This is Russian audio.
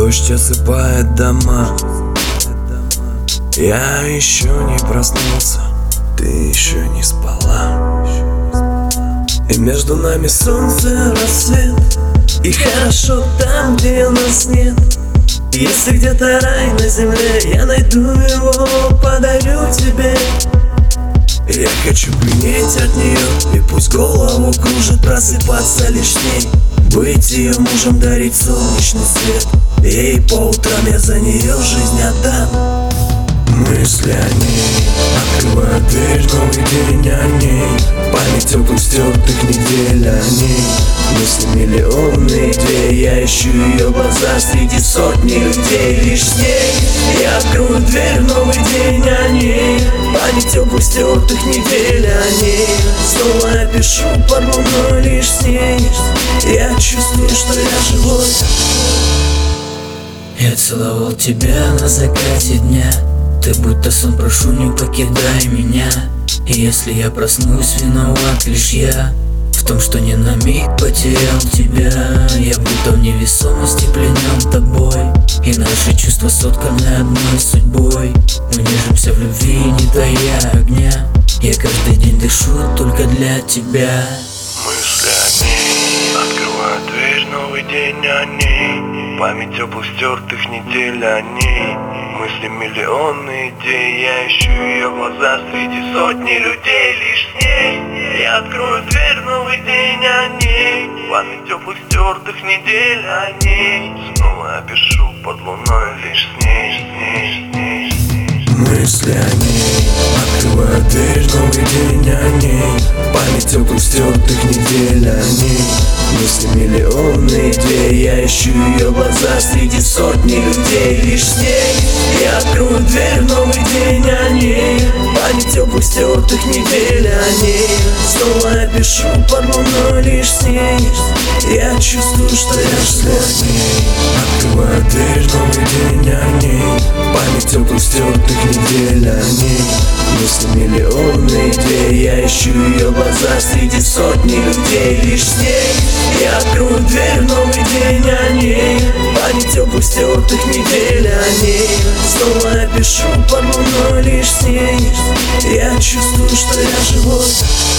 Дождь осыпает дома. Я еще не проснулся, ты еще не спала. И между нами солнце, рассвет. И хорошо там, где нас нет. Если где-то рай на земле, я найду его, подарю тебе. Я хочу пьянеть от нее, и пусть голову кружит, просыпаться лишь с ней. Быть ее мужем, дарить солнечный свет. Ей по утрам я за нее жизнь отдам. Мысли о ней открывают дверь, новый день о ней. Память теплых стертых недель о ней. Мысли миллионы идей, я ищу ее глаза среди сотни людей. Лишь с ней я открою дверь, новый день о ней. Память теплых стертых недель о ней. Снова я пишу под луной, лишь с ней. Я чувствую, что я живой. Я целовал тебя на закате дня. Ты будто сон, прошу, не покидай меня. И если я проснусь, виноват лишь я в том, что не на миг потерял тебя. Я будто в невесомости пленен тобой, и наши чувства сотканы одной судьбой. Мы нежимся в любви, не тая огня. Я каждый день дышу только для тебя. Мысли о ней открывают дверь, новый день о ней. Память теплых стертых недель о ней. Мысли миллионы идей, я ищу ее глаза среди сотни людей. Лишь с ней я открою дверь, новый день о ней. Память теплых стертых недель о ней. Снова я пишу под луной, лишь с ней. Мысли о ней открывают дверь, новый день о ней. Память теплых стертых недель о ней. Мысли миллионы идей, я ищу ее глаза среди сотни людей. Лишь с ней я открою дверь, новый день о ней. Память теплых стертых недель о ней. Снова я пишу под луной, лишь с ней. Я чувствую, что я живой. Открываю дверь, новый день о ней. Память теплых стертых недель о ней. Мысли миллионы идей, я ищу ее глаза среди сотни людей. Лишь с ней я открою дверь, новый день о ней. Память теплых стертых недель о ней. Снова я пишу под луной, лишь с ней. Я чувствую, что я живой.